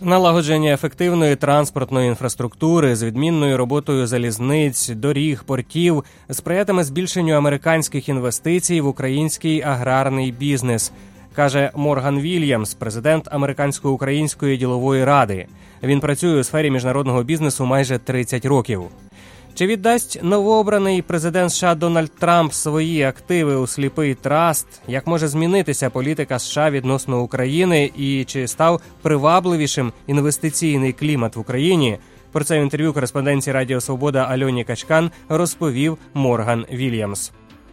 Налагодження ефективної транспортної інфраструктури з відмінною роботою залізниць, доріг, портів сприятиме збільшенню американських інвестицій в український аграрний бізнес, каже Морган Вільямс, президент Американсько-української ділової ради. Він працює у сфері міжнародного бізнесу майже 30 років. Чи віддасть новообраний президент США Дональд Трамп свої активи у сліпий траст? Як може змінитися політика США відносно України? І чи став привабливішим інвестиційний клімат в Україні? Про це в інтерв'ю кореспонденції Радіо Свобода Альоні Качкан розповів Морган Вільямс.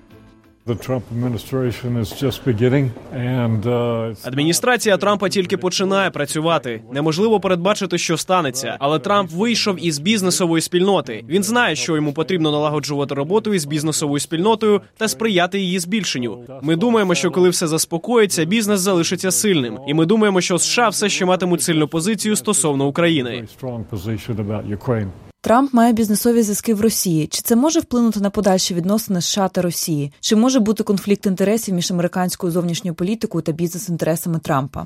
Адміністрація Трампа тільки починає працювати. Неможливо передбачити, що станеться. Але Трамп вийшов із бізнесової спільноти. Він знає, що йому потрібно налагоджувати роботу із бізнесовою спільнотою та сприяти її збільшенню. Ми думаємо, що коли все заспокоїться, бізнес залишиться сильним. І ми думаємо, що США все ще матимуть сильну позицію стосовно України. Трамп має бізнесові зв'язки в Росії. Чи це може вплинути на подальші відносини США та Росії? Чи може бути конфлікт інтересів між американською зовнішньою політикою та бізнес-інтересами Трампа?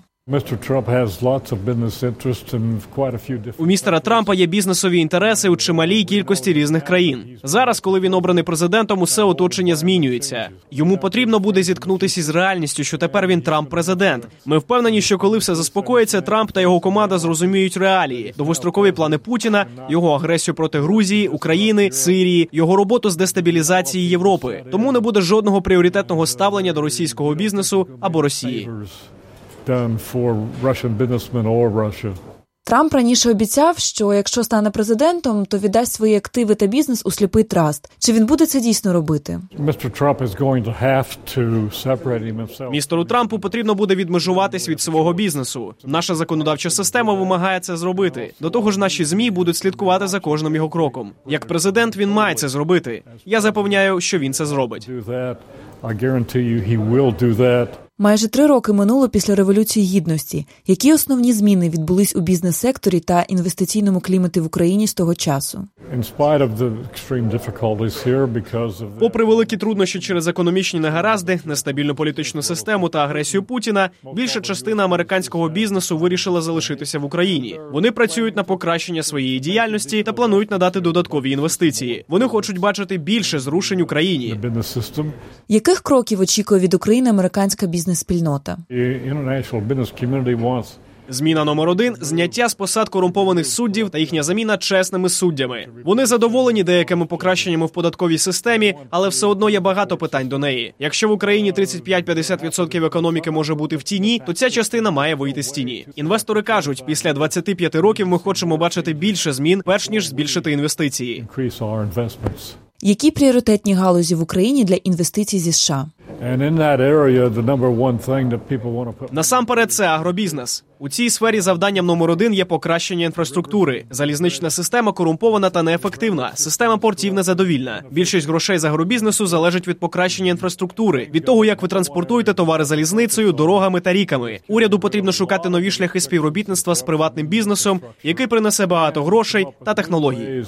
У містера Трампа є бізнесові інтереси у чималій кількості різних країн. Зараз, коли він обраний президентом, усе оточення змінюється. Йому потрібно буде зіткнутися із реальністю, що тепер він Трамп-президент. Ми впевнені, що коли все заспокоїться, Трамп та його команда зрозуміють реалії. Довгострокові плани Путіна, його агресію проти Грузії, України, Сирії, його роботу з дестабілізації Європи. Тому не буде жодного пріоритетного ставлення до російського бізнесу або Росії. Трамп раніше обіцяв, що якщо стане президентом, то віддасть свої активи та бізнес у сліпий траст. Чи він буде це дійсно робити? Містеру Трампу потрібно буде відмежуватись від свого бізнесу. Наша законодавча система вимагає це зробити. До того ж, наші ЗМІ будуть слідкувати за кожним його кроком. Як президент він має це зробити. Я запевняю, що він це зробить. Майже 3 роки минуло після Революції Гідності. Які основні зміни відбулись у бізнес-секторі та інвестиційному кліматі в Україні з того часу? Попри великі труднощі через економічні негаразди, нестабільну політичну систему та агресію Путіна, більша частина американського бізнесу вирішила залишитися в Україні. Вони працюють на покращення своєї діяльності та планують надати додаткові інвестиції. Вони хочуть бачити більше зрушень у країні. Яких кроків очікує від України американська бізнес-спільнота? Зміна номер 1 – зняття з посад корумпованих суддів та їхня заміна чесними суддями. Вони задоволені деякими покращеннями в податковій системі, але все одно є багато питань до неї. Якщо в Україні 35-50% економіки може бути в тіні, то ця частина має вийти з тіні. Інвестори кажуть, після 25 років ми хочемо бачити більше змін, перш ніж збільшити інвестиції. Які пріоритетні галузі в Україні для інвестицій зі США? Насамперед це агробізнес. У цій сфері завданням номер 1 є покращення інфраструктури. Залізнична система корумпована та неефективна. Система портів незадовільна. Більшість грошей з агробізнесу залежить від покращення інфраструктури, від того, як ви транспортуєте товари залізницею, дорогами та ріками. Уряду потрібно шукати нові шляхи співробітництва з приватним бізнесом, який принесе багато грошей та технологій.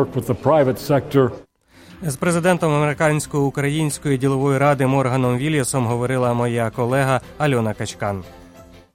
З президентом Американсько-української ділової ради Морганом Вільямсом говорила моя колега Альона Качкан.